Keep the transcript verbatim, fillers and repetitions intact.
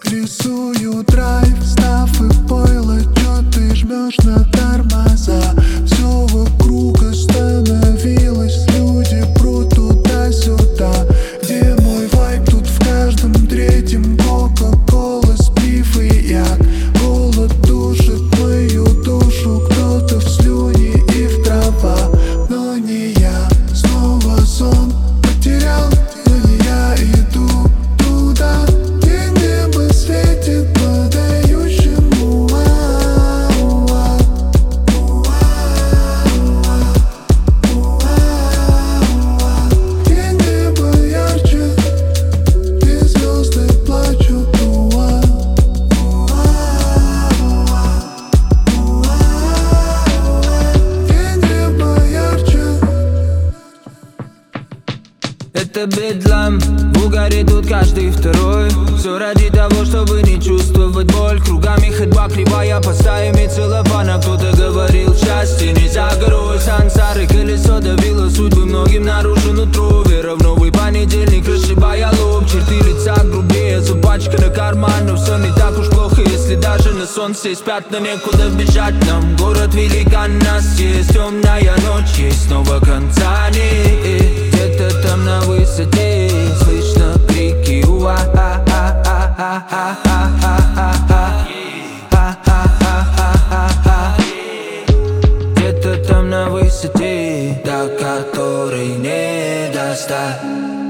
Рисую драйв, став и пойло, чё ты жмешь на тормоза? Все вокруг остановилось, люди прут туда-сюда. Где мой вайб? Тут в каждом третьем кока-кола, сплив и яд. Голод душит мою душу, кто-то в слюни и в трава. Но не я, снова сон потерял, но не я иду туда, где небо светит подающему. Где небо ярче, где звезды плачут. Где небо ярче. Это бедлам, в угаре тут каждый второй. Все ради того, чтобы не чувствовать боль. Кругами ходьба кривая, под стаями целлофана. Кто-то говорил, счастье не за горой. Сансары, колесо давило судьбы, многим наружу нутро. Вера в новый понедельник, расшибая лоб. Черты лица грубее, запачканы карман. Но все не так уж плохо, если даже на солнце спят. Но некуда бежать нам, город великан нас есть. Темная ночь, есть снова конца нет. Где-то там на высоте слышно крики уа а а а а а а а а. Где-то там на высоте, до которой не достать.